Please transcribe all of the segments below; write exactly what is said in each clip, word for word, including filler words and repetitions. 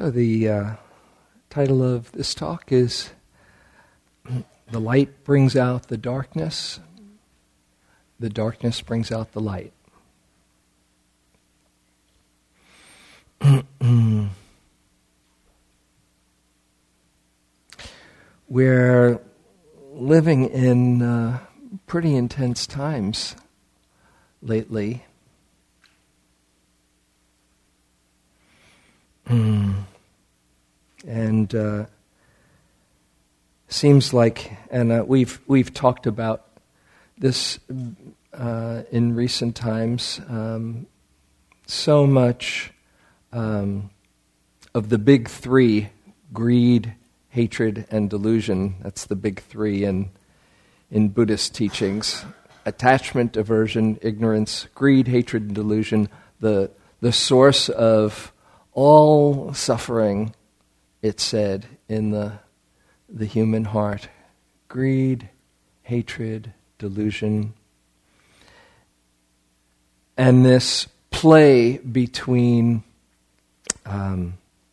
So the uh, title of this talk is The Light Brings Out the Darkness, the Darkness Brings Out the Light. We're living in uh, pretty intense times lately. And uh, seems like, and uh, we've we've talked about this uh, in recent times. Um, so much um, of the big three: greed, hatred, and delusion. That's the big three in in Buddhist teachings: attachment, aversion, ignorance, greed, hatred, and delusion. The the source of all suffering, it said, in the the human heart: greed, hatred, delusion. And this play between um,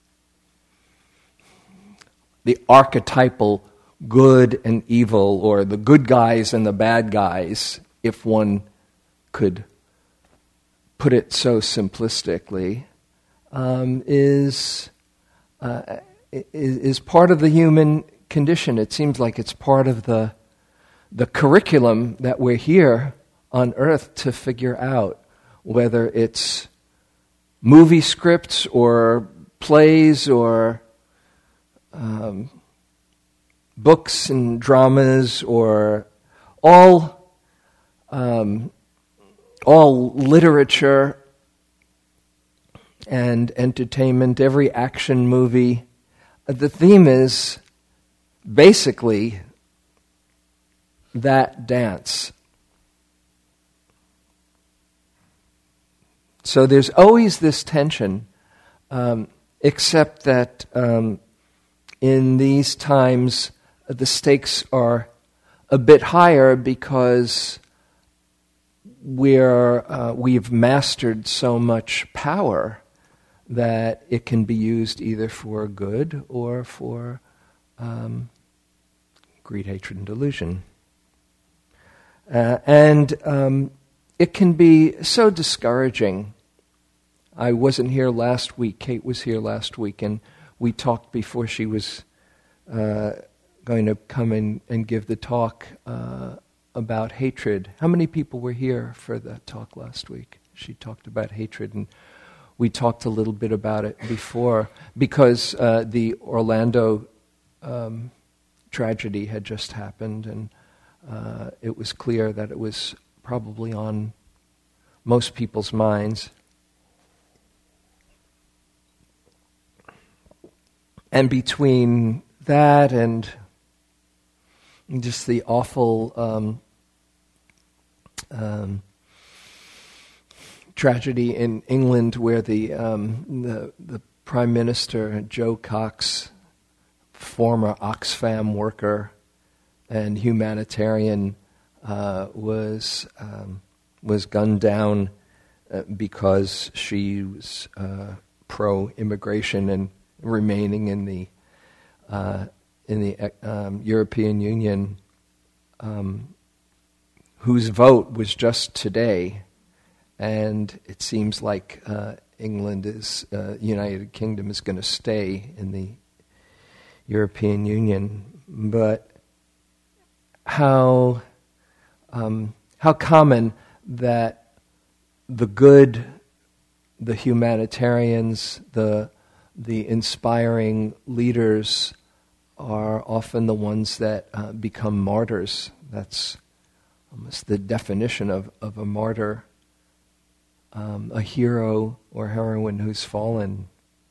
the archetypal good and evil, or the good guys and the bad guys, if one could put it so simplistically, um, is uh, is is part of the human condition. It seems like it's part of the the curriculum that we're here on earth to figure out, whether it's movie scripts or plays or um, books and dramas, or all um, all literature and entertainment, every action movie. The theme is basically that dance. So there's always this tension, um, except that um, in these times the stakes are a bit higher because we're uh, we've mastered so much power that it can be used either for good or for um, greed, hatred, and delusion. Uh, and um, it can be so discouraging. I wasn't here last week. Kate was here last week, and we talked before she was uh, going to come in and give the talk uh, about hatred. How many people were here for that talk last week? She talked about hatred, and we talked a little bit about it before, because uh, the Orlando um, tragedy had just happened, and uh, it was clear that it was probably on most people's minds. And between that and just the awful um, um, tragedy in England, where the, um, the the Prime Minister, Joe Cox, former Oxfam worker and humanitarian, uh, was um, was gunned down uh, because she was uh, pro-immigration and remaining in the uh, in the um, European Union, um, whose vote was just today. And it seems like uh, England is, uh, United Kingdom is going to stay in the European Union. But how um, how common that the good, the humanitarians, the the inspiring leaders are often the ones that uh, become martyrs. That's almost the definition of, of a martyr. Um, a hero or heroine who's fallen.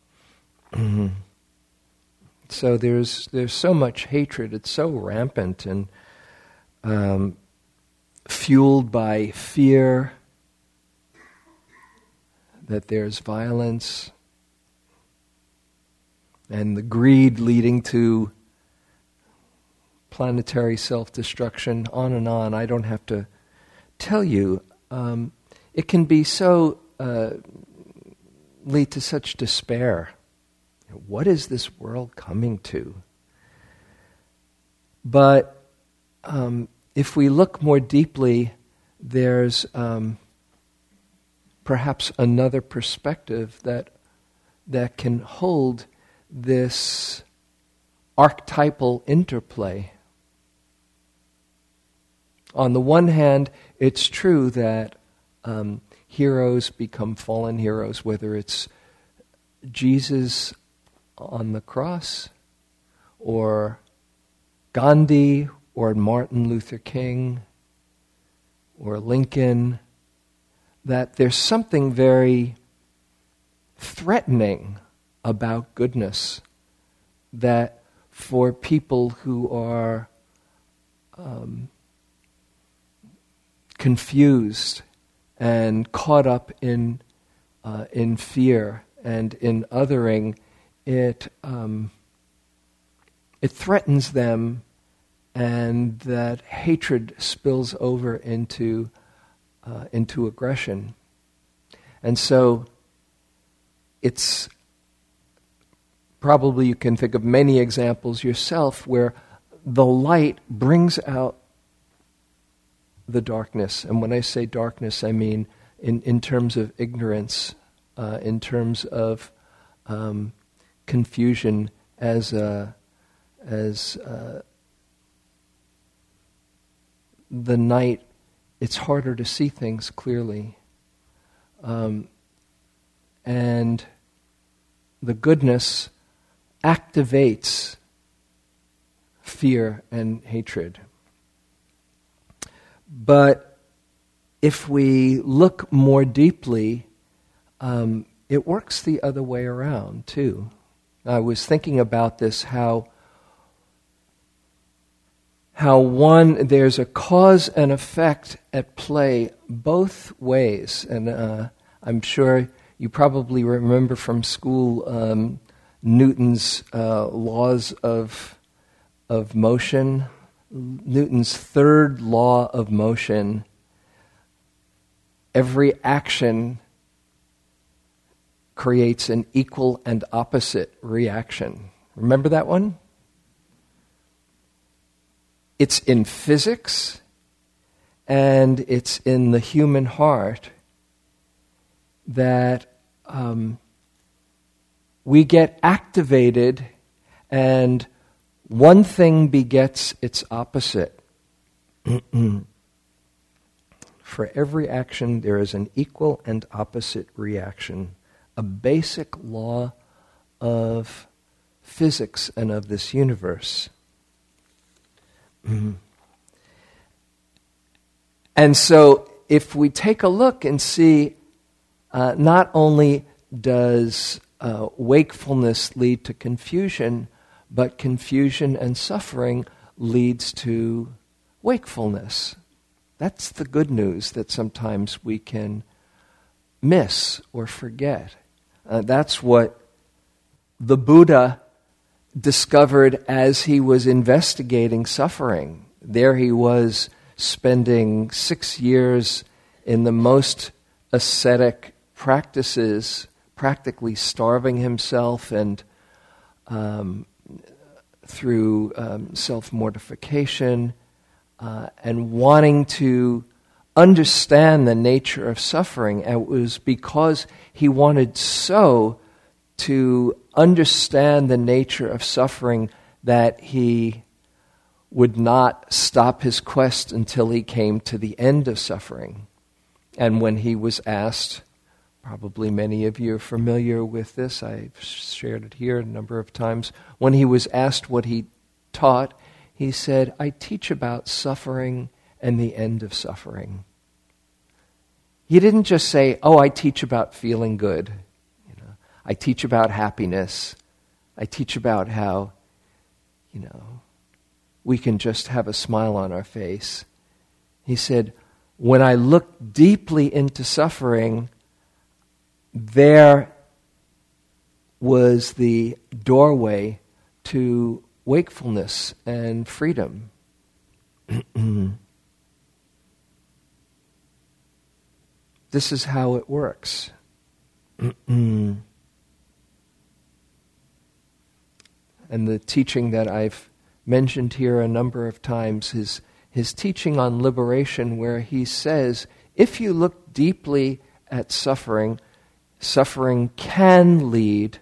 So there's there's so much hatred. It's so rampant and um, fueled by fear that there's violence, and the greed leading to planetary self-destruction. On and on. I don't have to tell you. Um, It can be so, uh, lead to such despair. What is this world coming to? But um, if we look more deeply, there's um, perhaps another perspective that that can hold this archetypal interplay. On the one hand, it's true that um, heroes become fallen heroes, whether it's Jesus on the cross, or Gandhi, or Martin Luther King, or Lincoln, that there's something very threatening about goodness, that for people who are um, confused and caught up in uh, in fear and in othering, it um, it threatens them, and that hatred spills over into uh, into aggression. And so it's probably, you can think of many examples yourself where the light brings out the darkness. And when I say darkness, I mean in, in terms of ignorance, uh, in terms of um, confusion as a, as uh, the night, it's harder to see things clearly. Um, and the goodness activates fear and hatred. But if we look more deeply, um, it works the other way around too. I was thinking about this, how how one, there's a cause and effect at play both ways. And uh, I'm sure you probably remember from school um, Newton's uh, laws of of motion. Newton's third law of motion: every action creates an equal and opposite reaction. Remember that one? It's in physics, and it's in the human heart, that um, we get activated, and one thing begets its opposite. For every action, there is an equal and opposite reaction. A basic law of physics and of this universe. And so, if we take a look and see, uh, not only does uh, wakefulness lead to confusion, but confusion and suffering leads to wakefulness. That's the good news that sometimes we can miss or forget. Uh, that's what the Buddha discovered as he was investigating suffering. There he was spending six years in the most ascetic practices, practically starving himself and um, through um, self-mortification, uh, and wanting to understand the nature of suffering. And it was because he wanted so to understand the nature of suffering that he would not stop his quest until he came to the end of suffering. And when he was asked, probably many of you are familiar with this, I've shared it here a number of times, when he was asked what he taught, he said, "I teach about suffering and the end of suffering." He didn't just say, "Oh, I teach about feeling good. You know, I teach about happiness. I teach about how, you know, we can just have a smile on our face." He said, "When I look deeply into suffering, there was the doorway to wakefulness and freedom." This is how it works. and the teaching that I've mentioned here a number of times, his, his teaching on liberation, where he says, if you look deeply at suffering, suffering can lead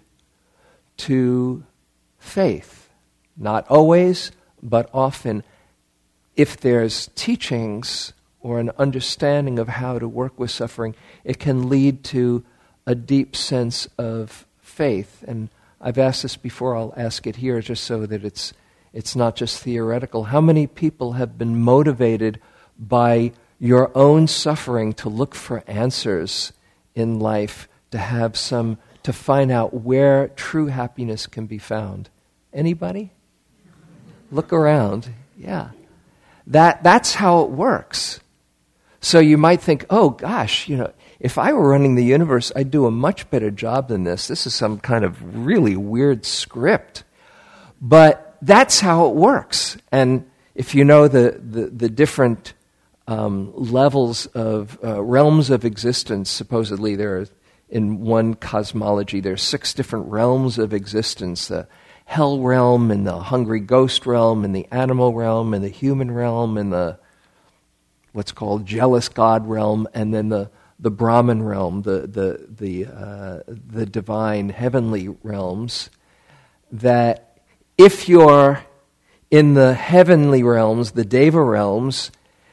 to faith. Not always, but often. If there's teachings or an understanding of how to work with suffering, it can lead to a deep sense of faith. And I've asked this before, I'll ask it here just so that it's it's not just theoretical. How many people have been motivated by your own suffering to look for answers in life, to have some, to find out where true happiness can be found? Anybody? Look around. Yeah. That that's how it works. So you might think, oh gosh, you know, if I were running the universe, I'd do a much better job than this. This is some kind of really weird script. But that's how it works. And if you know the, the, the different um, levels of uh, realms of existence, supposedly there are, in one cosmology, there are six different realms of existence. The hell realm, and the hungry ghost realm, and the animal realm, and the human realm, and the what's called jealous God realm, and then the the Brahman realm, the the the uh, the divine heavenly realms. That if you're in the heavenly realms, the Deva realms,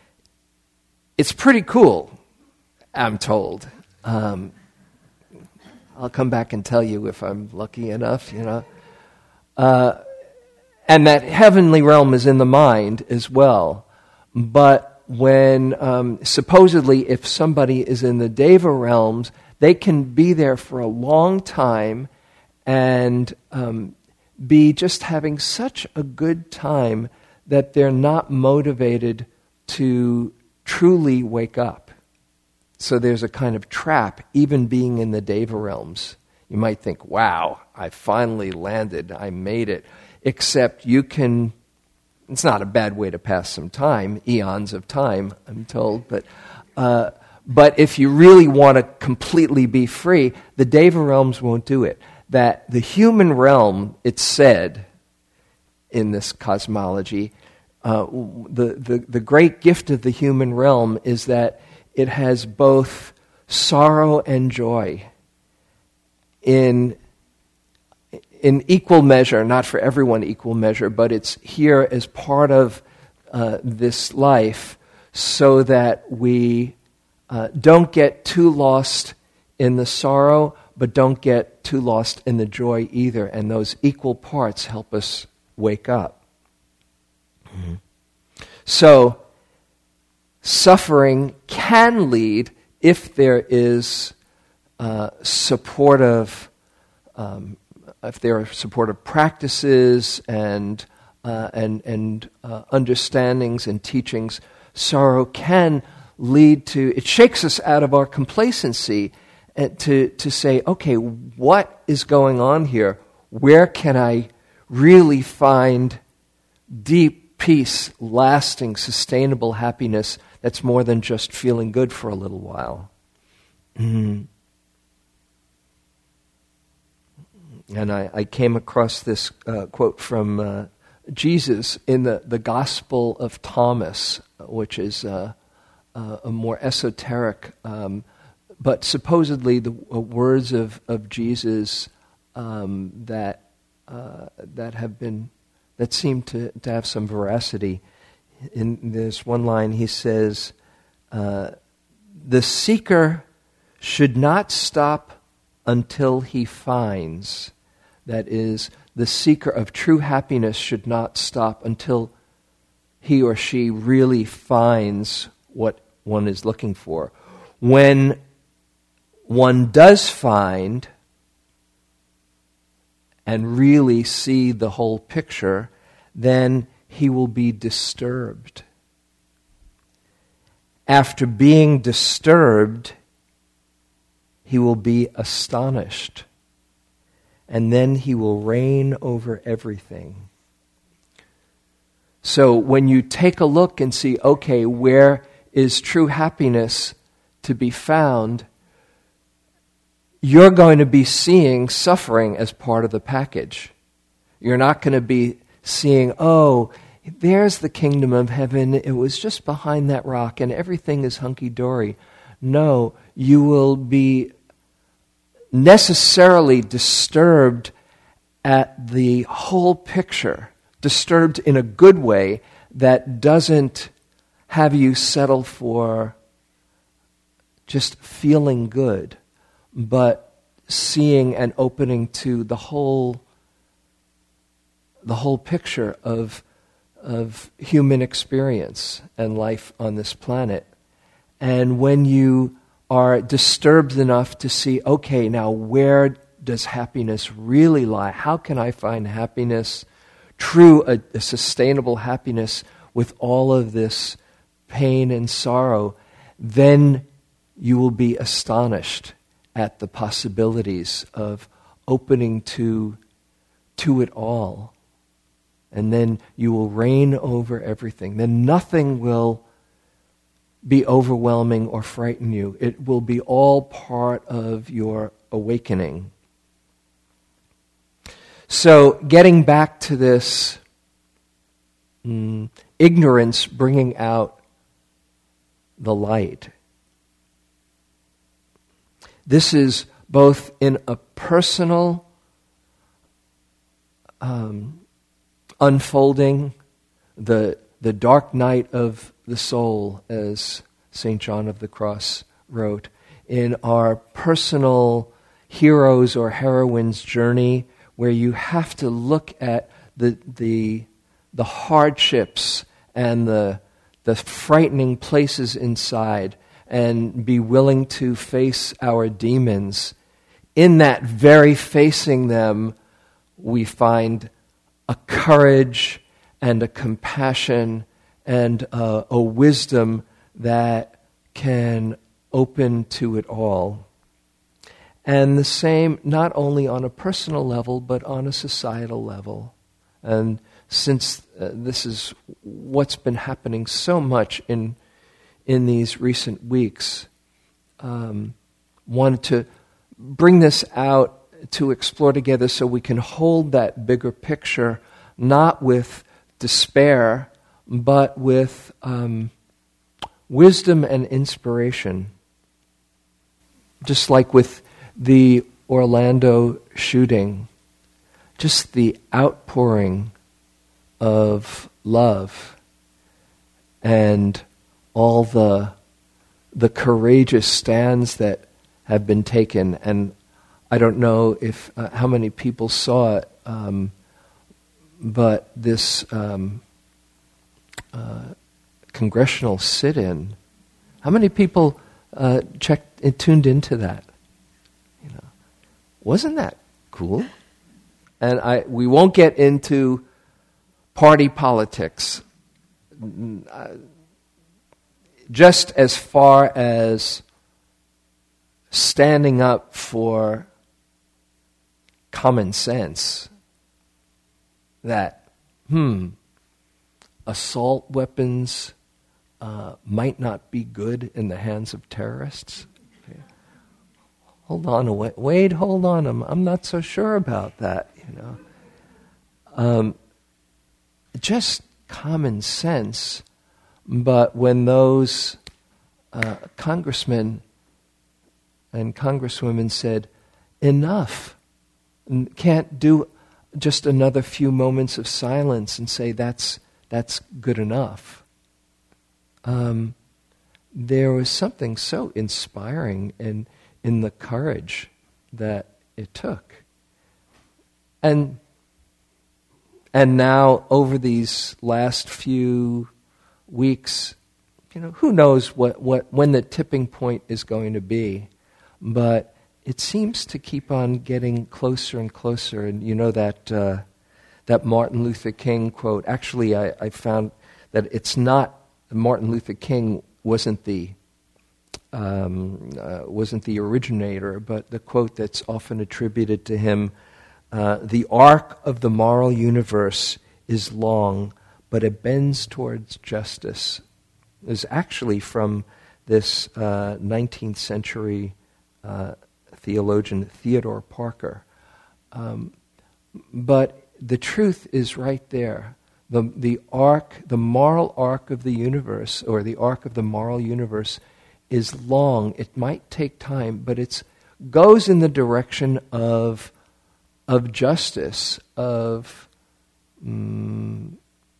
it's pretty cool, I'm told. Um, I'll come back and tell you if I'm lucky enough, you know. Uh, and that heavenly realm is in the mind as well. But when, um, supposedly, if somebody is in the Deva realms, they can be there for a long time and um, be just having such a good time that they're not motivated to truly wake up. So there's a kind of trap, even being in the Deva realms. You might think, wow, I finally landed, I made it. Except you can, it's not a bad way to pass some time, eons of time, I'm told, but uh, but if you really want to completely be free, the Deva realms won't do it. That the human realm, it's said in this cosmology, uh, the, the, the great gift of the human realm is that it has both sorrow and joy in in equal measure, not for everyone equal measure, but it's here as part of uh, this life so that we uh, don't get too lost in the sorrow, but don't get too lost in the joy either. And those equal parts help us wake up. Mm-hmm. So, suffering can lead, if there is uh, supportive, um, if there are supportive practices and uh, and and uh, understandings and teachings, sorrow can lead to, it shakes us out of our complacency and to to say, okay, what is going on here? Where can I really find deep peace, lasting, sustainable happiness that's more than just feeling good for a little while? Mm. And I, I came across this uh, quote from uh, Jesus in the, the Gospel of Thomas, which is uh, uh, a more esoteric, um, but supposedly the uh, words of, of Jesus um, that uh, that have been that seem to, to have some veracity. In this one line, he says, uh, "The seeker should not stop until he finds." That is, the seeker of true happiness should not stop until he or she really finds what one is looking for. When one does find and really see the whole picture, then he will be disturbed. After being disturbed, he will be astonished. And then he will reign over everything. So when you take a look and see, okay, where is true happiness to be found, you're going to be seeing suffering as part of the package. You're not going to be seeing, oh, there's the kingdom of heaven. It was just behind that rock and everything is hunky-dory. No, you will be necessarily disturbed at the whole picture, disturbed in a good way that doesn't have you settle for just feeling good, but seeing and opening to the whole the whole picture of of human experience and life on this planet. And when you are disturbed enough to see, okay, now where does happiness really lie? How can I find happiness, true, a, a sustainable happiness with all of this pain and sorrow? Then you will be astonished at the possibilities of opening to, to it all. And then you will reign over everything. Then nothing will be overwhelming or frighten you. It will be all part of your awakening. So, getting back to this mm, ignorance bringing out the light. This is both in a personal um, unfolding, the the dark night of the soul, as Saint John of the Cross wrote, in our personal heroes or heroines' journey, where you have to look at the the the hardships and the the frightening places inside and be willing to face our demons. In that very facing them, we find a courage and a compassion and a, a wisdom that can open to it all. And the same, not only on a personal level, but on a societal level. And since uh, this is what's been happening so much in in these recent weeks, um, wanted to bring this out to explore together so we can hold that bigger picture, not with despair, but with um, wisdom and inspiration. Just like with the Orlando shooting, just the outpouring of love and all the the courageous stands that have been taken. And I don't know if uh, how many people saw it, um, but this um, uh, congressional sit-in, how many people uh, checked and tuned into that? You know, wasn't that cool? And I we won't get into party politics. Uh, just as far as standing up for common sense that, hmm, assault weapons uh, might not be good in the hands of terrorists. Okay. Hold on, Wade, Wade, hold on, I'm, I'm not so sure about that, you know. Um, just common sense. But when those uh, congressmen and congresswomen said, enough, can't do just another few moments of silence and say that's that's good enough. Um, there was something so inspiring in in the courage that it took. And and now over these last few weeks, you know, who knows what, what when the tipping point is going to be, but it seems to keep on getting closer and closer. And you know that uh, that Martin Luther King quote. Actually, I, I found that it's not Martin Luther King wasn't the um, uh, wasn't the originator, but the quote that's often attributed to him: uh, "The arc of the moral universe is long, but it bends towards justice," is actually from this uh, nineteenth century uh, theologian Theodore Parker. Um, but the truth is right there. The, the arc, the moral arc of the universe, or the arc of the moral universe, is long. It might take time, but it goes in the direction of, of justice, of, mm,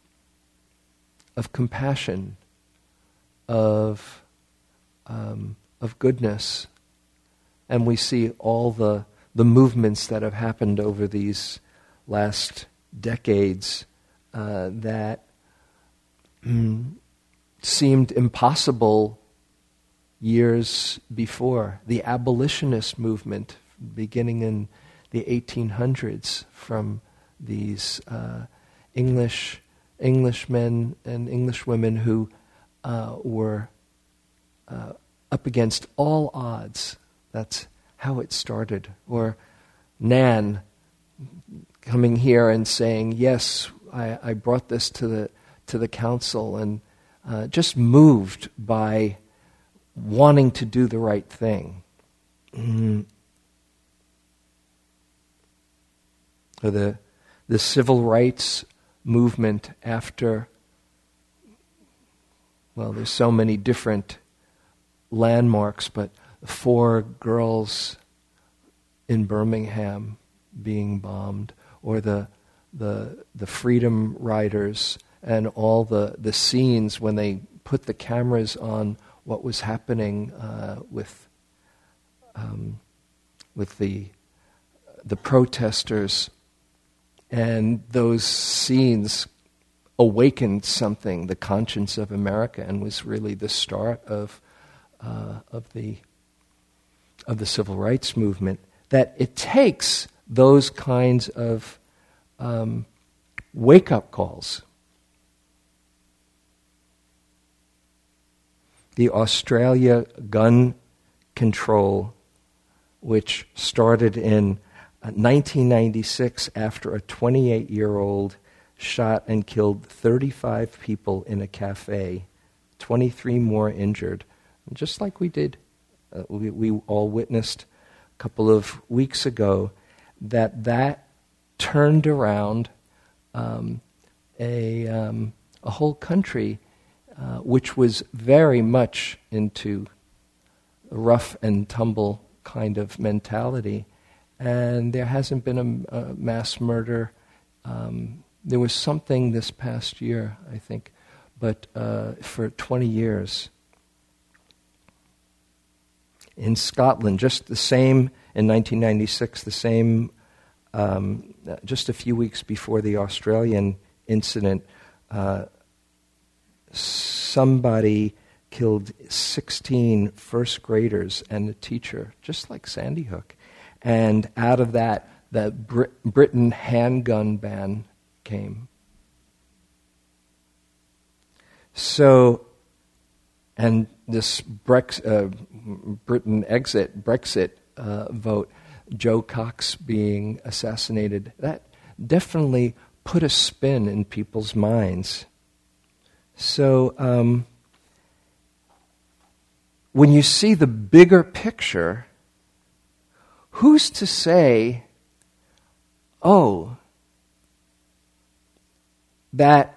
of compassion, of, um, of goodness. And we see all the, the movements that have happened over these last decades uh, that mm, seemed impossible years before. The abolitionist movement, beginning in the eighteen hundreds, from these uh, English Englishmen and English women who uh, were uh, up against all odds. That's how it started. Or Nan coming here and saying, yes, I, I brought this to the to the council, and uh, just moved by wanting to do the right thing. Mm. Or the the civil rights movement after, well, there's so many different landmarks, but four girls in Birmingham being bombed, or the the the Freedom Riders and all the, the scenes when they put the cameras on what was happening uh, with um, with the the protesters, and those scenes awakened something, the conscience of America, and was really the start of uh, of the of the civil rights movement. That it takes those kinds of um, wake-up calls. The Australia gun control, which started in nineteen ninety-six after a twenty-eight-year-old shot and killed thirty-five people in a cafe, twenty-three more injured. And just like we did, uh, we, we all witnessed a couple of weeks ago, that that turned around um, a, um, a whole country uh, which was very much into a rough and tumble kind of mentality. And there hasn't been a, a mass murder. Um, there was something this past year, I think, but uh, for twenty years. In Scotland, just the same, in nineteen ninety-six, the same, um, just a few weeks before the Australian incident, uh, somebody killed sixteen first graders and a teacher, just like Sandy Hook. And out of that, the Brit- Britain handgun ban came. So, and this Brex, uh, Britain exit, Brexit uh, vote, Joe Cox being assassinated, that definitely put a spin in people's minds. So, um, when you see the bigger picture, who's to say, oh, that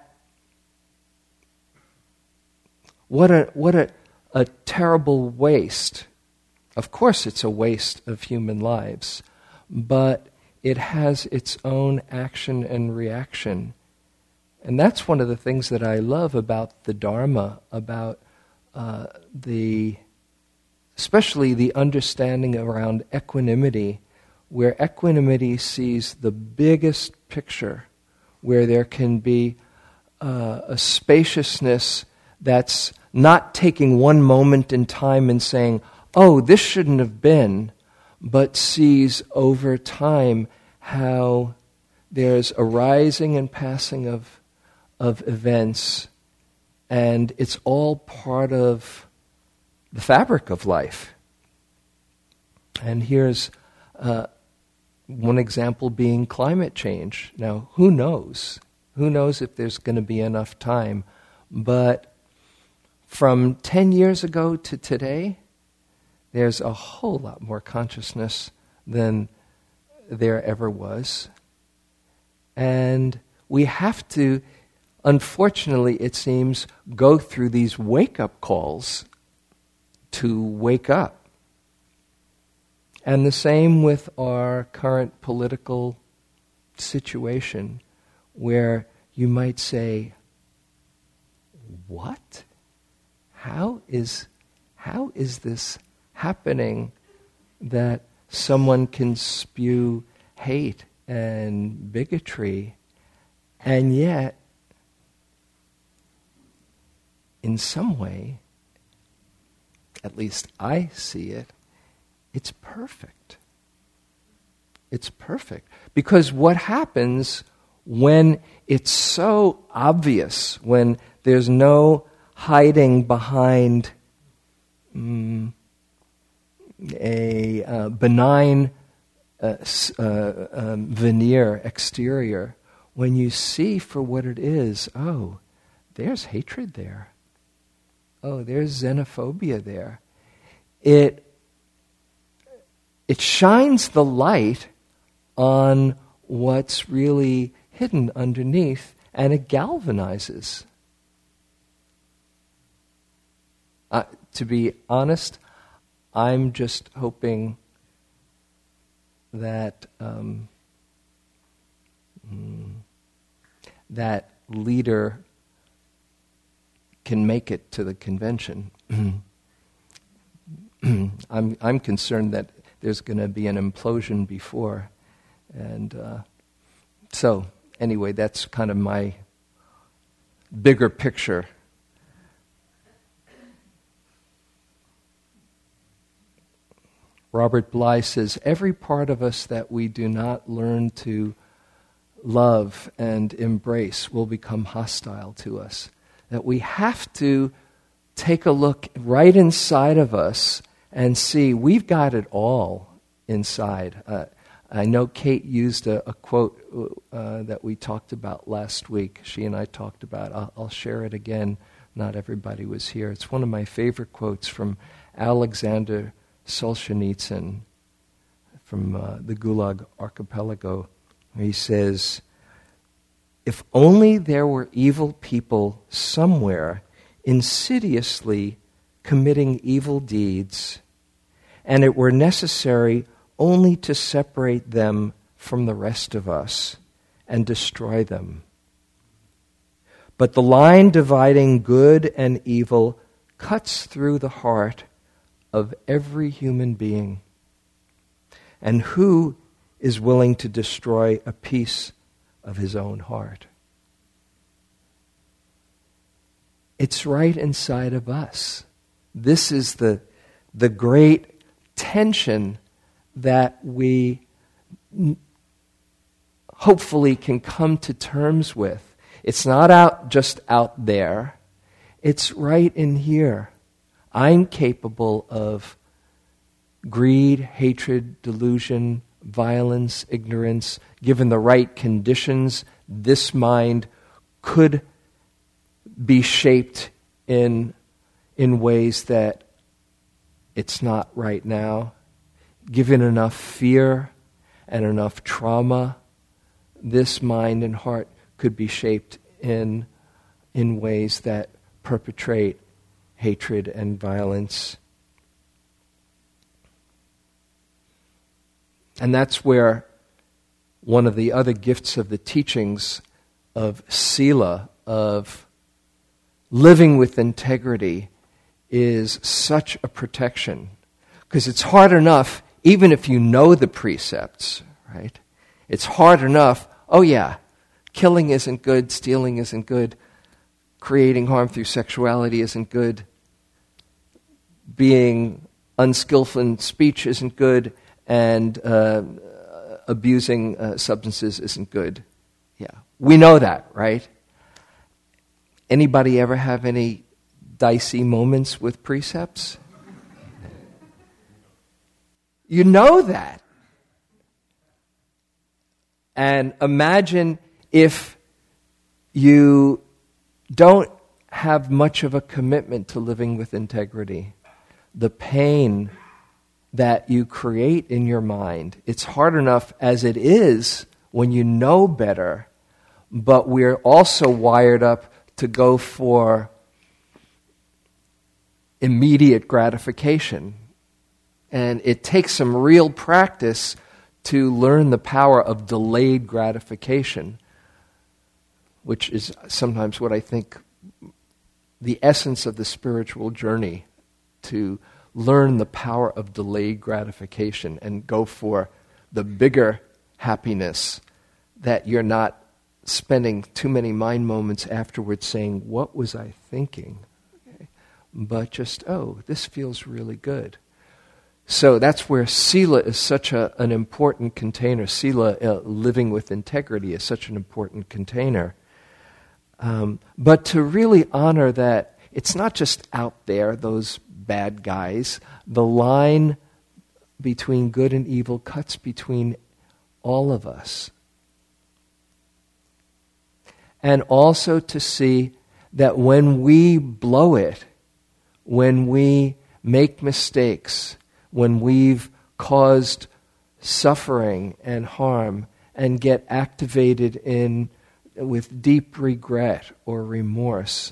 what a what a, a terrible waste. Of course it's a waste of human lives, but it has its own action and reaction. And that's one of the things that I love about the Dharma, about uh, the especially the understanding around equanimity, where equanimity sees the biggest picture, where there can be uh, a spaciousness that's not taking one moment in time and saying, oh, this shouldn't have been, but sees over time how there's a rising and passing of, of events, and it's all part of the fabric of life. And here's uh, one example being climate change. Now, who knows? Who knows if there's going to be enough time? But from ten years ago to today, there's a whole lot more consciousness than there ever was. And we have to, unfortunately, it seems, go through these wake-up calls to wake up. And the same with our current political situation, where you might say, what? How is, how is this happening that someone can spew hate and bigotry, and yet, in some way, at least I see it, it's perfect. It's perfect. Because what happens when it's so obvious, when there's no hiding behind mm, a uh, benign uh, uh, um, veneer, exterior, when you see for what it is, oh, there's hatred there. Oh, there's xenophobia there. It, it shines the light on what's really hidden underneath, and it galvanizes. Uh, to be honest, I'm just hoping that um, mm, that leader can make it to the convention. I'm I'm concerned that there's going to be an implosion before, and uh, so anyway, that's kind of my bigger picture. Robert Bly says, every part of us that we do not learn to love and embrace will become hostile to us. That we have to take a look right inside of us and see we've got it all inside. Uh, I know Kate used a, a quote uh, that we talked about last week. She and I talked about. I'll, I'll share it again. Not everybody was here. It's one of my favorite quotes from Alexander Solzhenitsyn from uh, the Gulag Archipelago. He says, if only there were evil people somewhere insidiously committing evil deeds, and it were necessary only to separate them from the rest of us and destroy them. But the line dividing good and evil cuts through the heart of every human being. And who is willing to destroy a piece of his own heart? It's right inside of us. This is the, the great tension that we n- hopefully can come to terms with. It's not out just out there. It's right in here. I'm capable of greed, hatred, delusion, violence, ignorance. Given the right conditions, this mind could be shaped in, in ways that it's not right now. Given enough fear and enough trauma, this mind and heart could be shaped in, in ways that perpetrate hatred and violence. And that's where one of the other gifts of the teachings of Sila, of living with integrity, is such a protection. Because it's hard enough, even if you know the precepts, right? It's hard enough, oh yeah, killing isn't good, stealing isn't good, creating harm through sexuality isn't good, being unskillful in speech isn't good, and uh, abusing uh, substances isn't good. Yeah, we know that, right? Anybody ever have any dicey moments with precepts? You know that. And imagine if you don't have much of a commitment to living with integrity. The pain that you create in your mind, it's hard enough as it is when you know better, but we're also wired up to go for immediate gratification. And it takes some real practice to learn the power of delayed gratification, which is sometimes what I think the essence of the spiritual journey, to learn the power of delayed gratification and go for the bigger happiness, that you're not spending too many mind moments afterwards saying, what was I thinking? Okay. But just, oh, this feels really good. So that's where sila is such a, an important container. Sila, uh, living with integrity, is such an important container. Um, but to really honor that it's not just out there, those bad guys. The line between good and evil cuts between all of us. And also to see that when we blow it, when we make mistakes, when we've caused suffering and harm and get activated in with deep regret or remorse,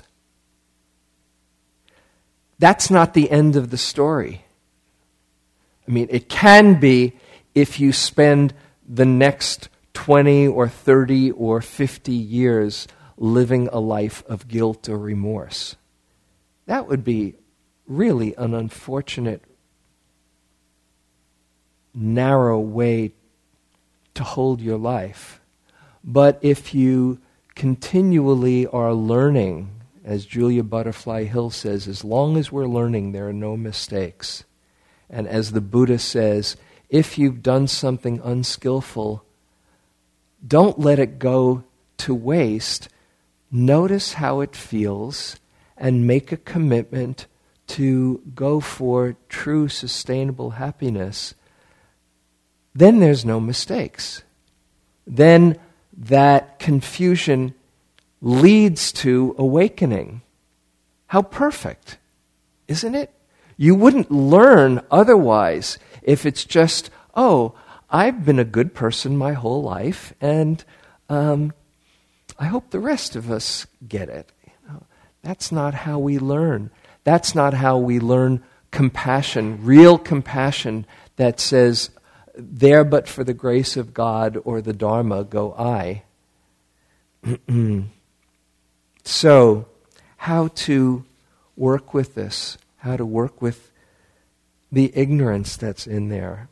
that's not the end of the story. I mean, it can be if you spend the next twenty or thirty or fifty years living a life of guilt or remorse. That would be really an unfortunate, narrow way to hold your life. But if you continually are learning, as Julia Butterfly Hill says, as long as we're learning, there are no mistakes. And as the Buddha says, if you've done something unskillful, don't let it go to waste. Notice how it feels and make a commitment to go for true sustainable happiness. Then there's no mistakes. Then that confusion leads to awakening. How perfect, isn't it? You wouldn't learn otherwise if it's just, oh, I've been a good person my whole life, and um, I hope the rest of us get it. You know, that's not how we learn. That's not how we learn compassion, real compassion that says, there but for the grace of God or the Dharma go I. So, how to work with this, how to work with the ignorance that's in there,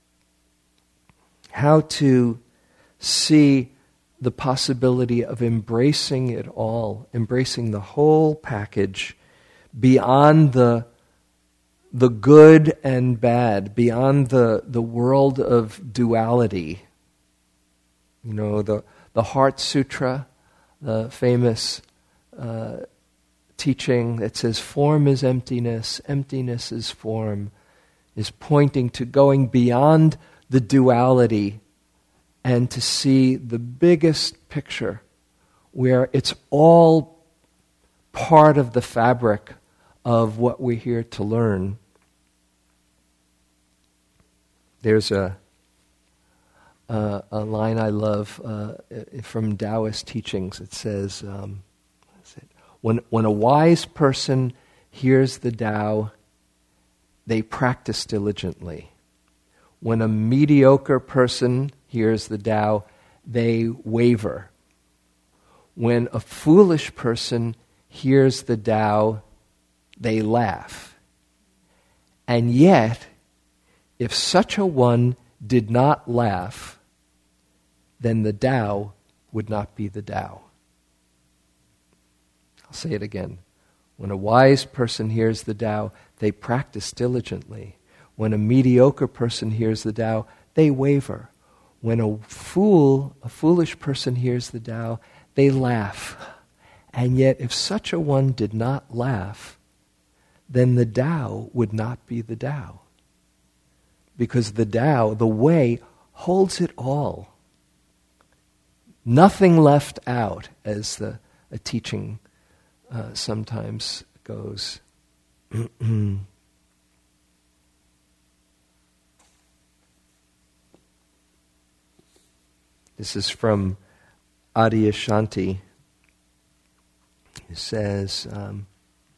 how to see the possibility of embracing it all, embracing the whole package beyond the the good and bad, beyond the, the world of duality. You know, the, the Heart Sutra, the famous uh, teaching that says form is emptiness, emptiness is form, is pointing to going beyond the duality and to see the biggest picture where it's all part of the fabric of what we're here to learn. There's a uh, a line I love uh, from Taoist teachings. It says, um, what is it? When when a wise person hears the Tao, they practice diligently. When a mediocre person hears the Tao, they waver. When a foolish person hears the Tao, they laugh. And yet, if such a one did not laugh, then the Tao would not be the Tao. I'll say it again. When a wise person hears the Tao, they practice diligently. When a mediocre person hears the Tao, they waver. When a fool, a foolish person hears the Tao, they laugh. And yet, if such a one did not laugh, then the Tao would not be the Tao. Because the Tao, the way, holds it all. Nothing left out, as the a teaching uh, sometimes goes. This is from Adyashanti. It says, um,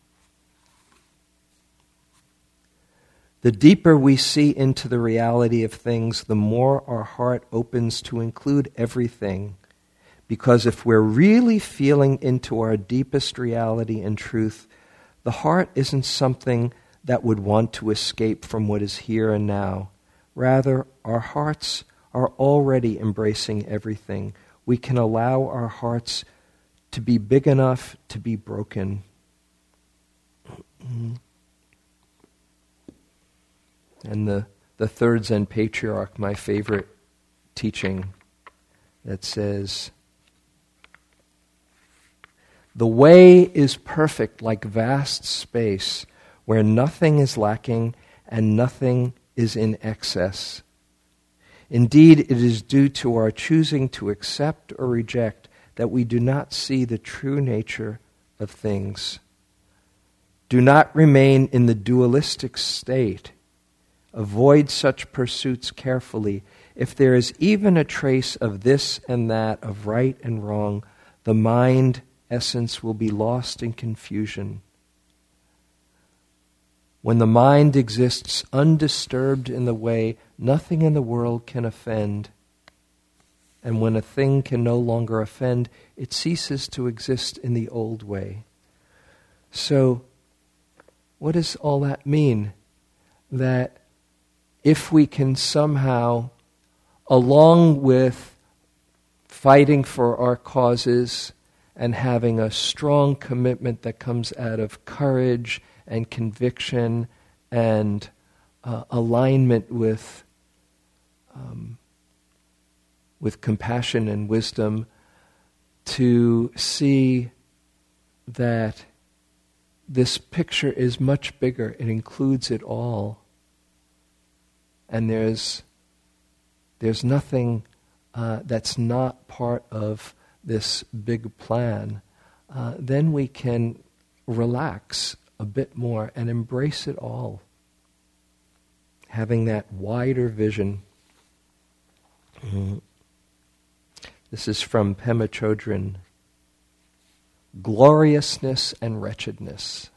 the deeper we see into the reality of things, the more our heart opens to include everything. Because if we're really feeling into our deepest reality and truth, the heart isn't something that would want to escape from what is here and now. Rather, our hearts are already embracing everything. We can allow our hearts to be big enough to be broken. And the, the third Zen patriarch, my favorite teaching, that says, the way is perfect like vast space where nothing is lacking and nothing is in excess. Indeed, it is due to our choosing to accept or reject that we do not see the true nature of things. Do not remain in the dualistic state. Avoid such pursuits carefully. If there is even a trace of this and that, of right and wrong, the mind essence will be lost in confusion. When the mind exists undisturbed in the way, nothing in the world can offend. And when a thing can no longer offend, it ceases to exist in the old way. So, what does all that mean? That if we can somehow, along with fighting for our causes and having a strong commitment that comes out of courage and conviction and uh, alignment with um, with compassion and wisdom, to see that this picture is much bigger. It includes it all. And there's there's nothing uh, that's not part of this big plan. Uh, then we can relax a bit more and embrace it all. Having that wider vision. Mm-hmm. This is from Pema Chodron. Gloriousness and wretchedness.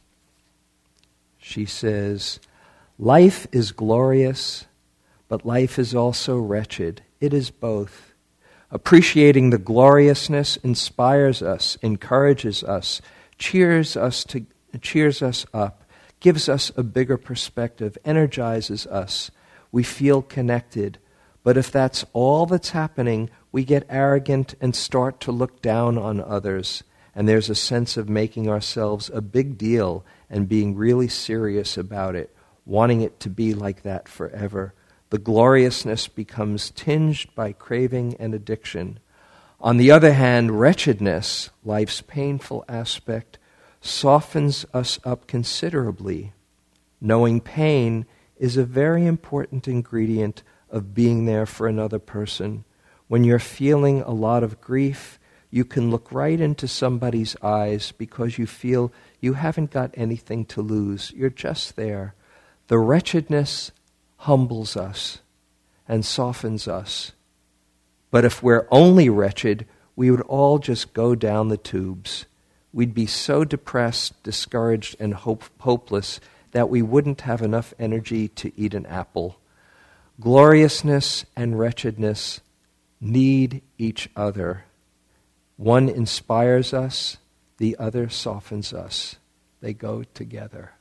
She says, life is glorious, but life is also wretched. It is both. Appreciating the gloriousness inspires us, encourages us, cheers us to cheers us up, gives us a bigger perspective, energizes us. We feel connected. But if that's all that's happening, we get arrogant and start to look down on others. And there's a sense of making ourselves a big deal and being really serious about it, wanting it to be like that forever. The gloriousness becomes tinged by craving and addiction. On the other hand, wretchedness, life's painful aspect, softens us up considerably. Knowing pain is a very important ingredient of being there for another person. When you're feeling a lot of grief, you can look right into somebody's eyes because you feel you haven't got anything to lose. You're just there. The wretchedness humbles us and softens us. But if we're only wretched, we would all just go down the tubes. We'd be so depressed, discouraged, and hope- hopeless that we wouldn't have enough energy to eat an apple. Gloriousness and wretchedness need each other. One inspires us, the other softens us. They go together.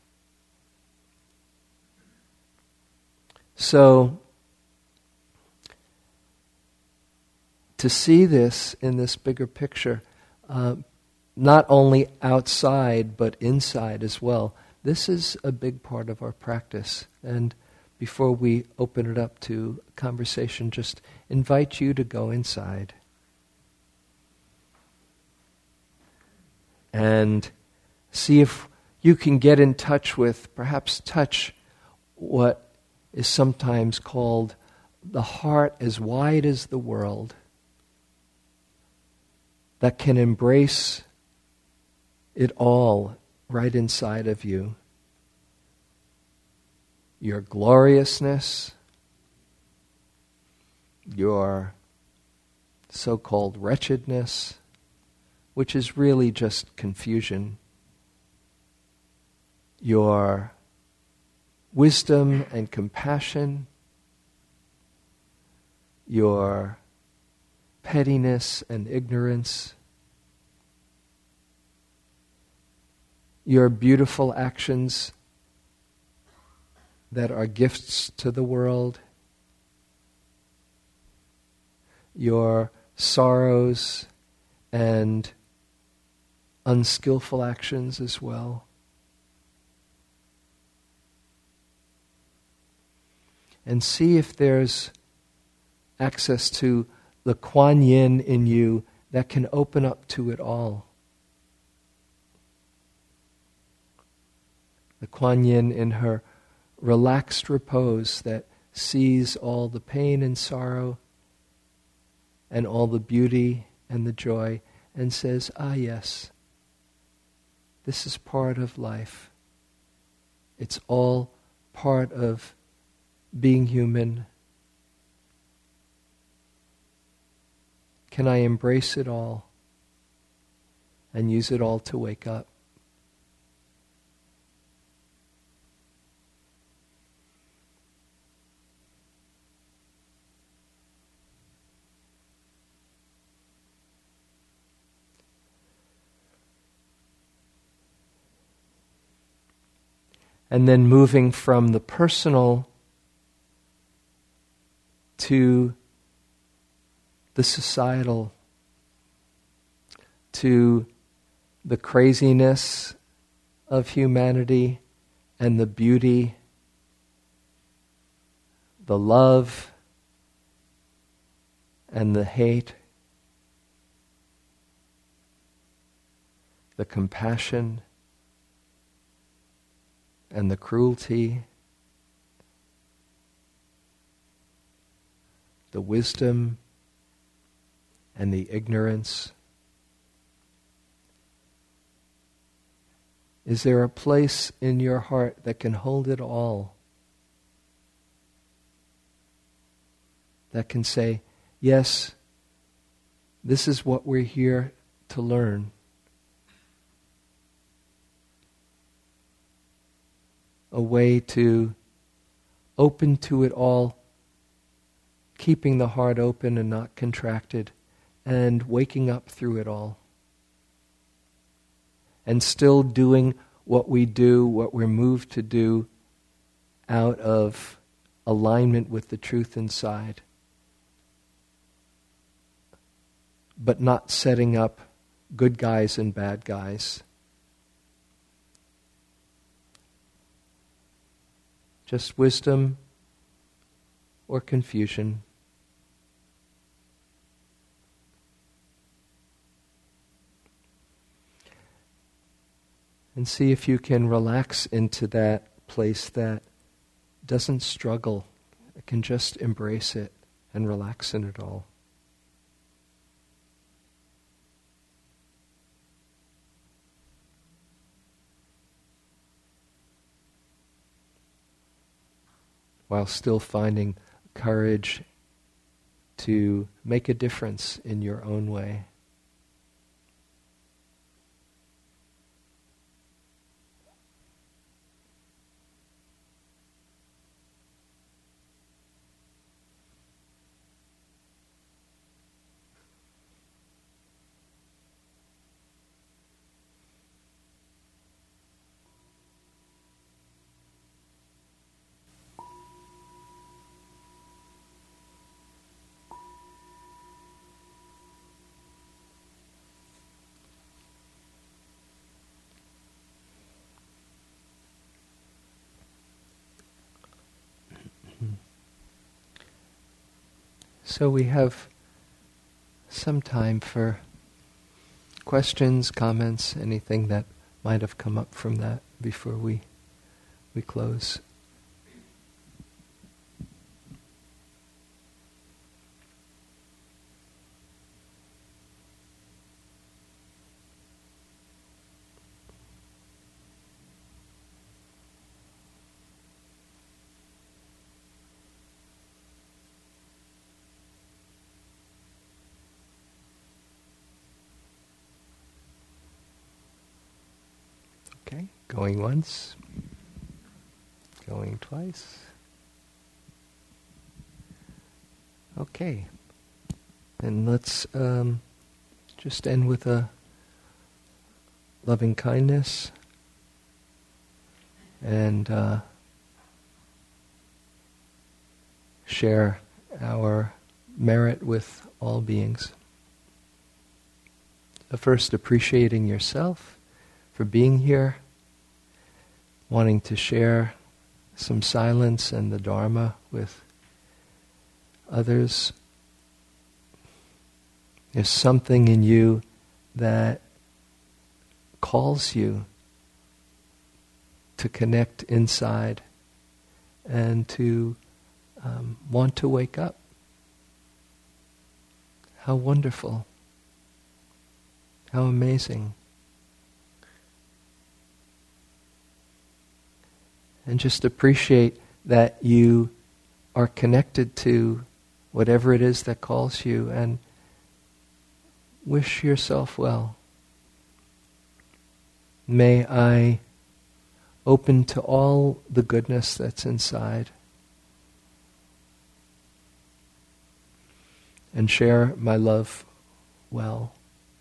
So, to see this in this bigger picture, uh, not only outside but inside as well, this is a big part of our practice. And before we open it up to conversation, just invite you to go inside and see if you can get in touch with, perhaps touch what is sometimes called the heart as wide as the world, that can embrace it all right inside of you. Your gloriousness, your so-called wretchedness, which is really just confusion. Your wisdom and compassion, your pettiness and ignorance, your beautiful actions that are gifts to the world, your sorrows and unskillful actions as well. And see if there's access to the Kuan Yin in you that can open up to it all. The Kuan Yin in her relaxed repose that sees all the pain and sorrow and all the beauty and the joy and says, ah yes, this is part of life. It's all part of being human. Can I embrace it all and use it all to wake up? And then moving from the personal to the societal, to the craziness of humanity and the beauty, the love and the hate, the compassion and the cruelty, the wisdom and the ignorance. Is there a place in your heart that can hold it all? That can say, yes, this is what we're here to learn. A way to open to it all, keeping the heart open and not contracted, and waking up through it all. And still doing what we do, what we're moved to do, out of alignment with the truth inside. But not setting up good guys and bad guys. Just wisdom or confusion. And see if you can relax into that place that doesn't struggle. It can just embrace it and relax in it all. While still finding courage to make a difference in your own way. So we have some time for questions, comments, anything that might have come up from that before we we close. Okay, going once, going twice. Okay, and let's um, just end with a loving kindness and uh, share our merit with all beings. So first, appreciating yourself for being here, wanting to share some silence and the Dharma with others. There's something in you that calls you to connect inside and to um, want to wake up. How wonderful. How amazing. And just appreciate that you are connected to whatever it is that calls you, and wish yourself well. May I open to all the goodness that's inside and share my love well.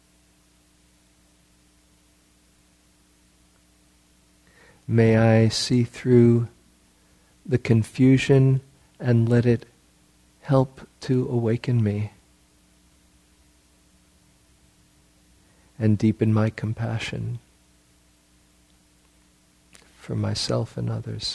May I see through the confusion and let it help to awaken me and deepen my compassion for myself and others.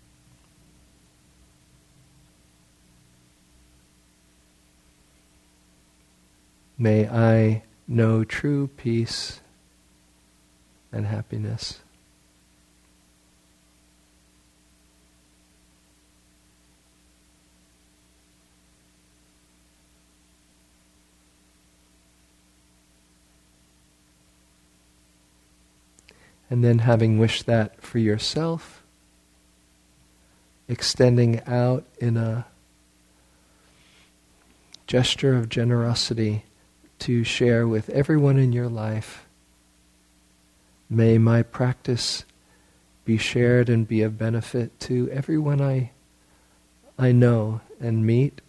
May I know true peace and happiness. And then, having wished that for yourself, extending out in a gesture of generosity to share with everyone in your life. May my practice be shared and be of benefit to everyone I, I know and meet.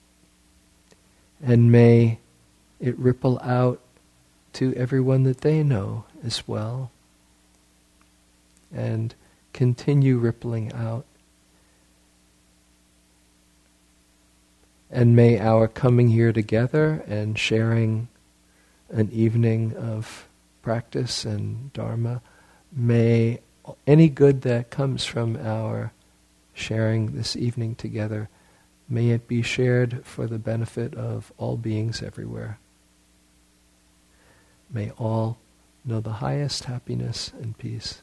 And may it ripple out to everyone that they know as well. And continue rippling out. And may our coming here together and sharing an evening of practice and Dharma, may any good that comes from our sharing this evening together, may it be shared for the benefit of all beings everywhere. May all know the highest happiness and peace.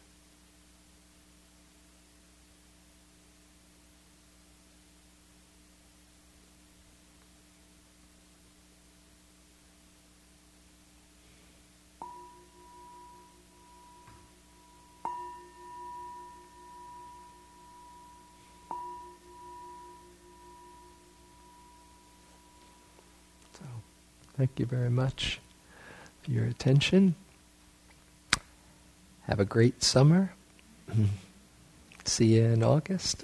Thank you very much for your attention. Have a great summer. See you in August.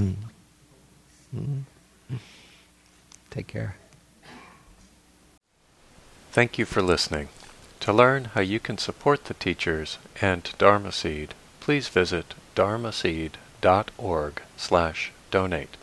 Take care. Thank you for listening. To learn how you can support the teachers and Dharma Seed, please visit dharmaseed dot org slash donate.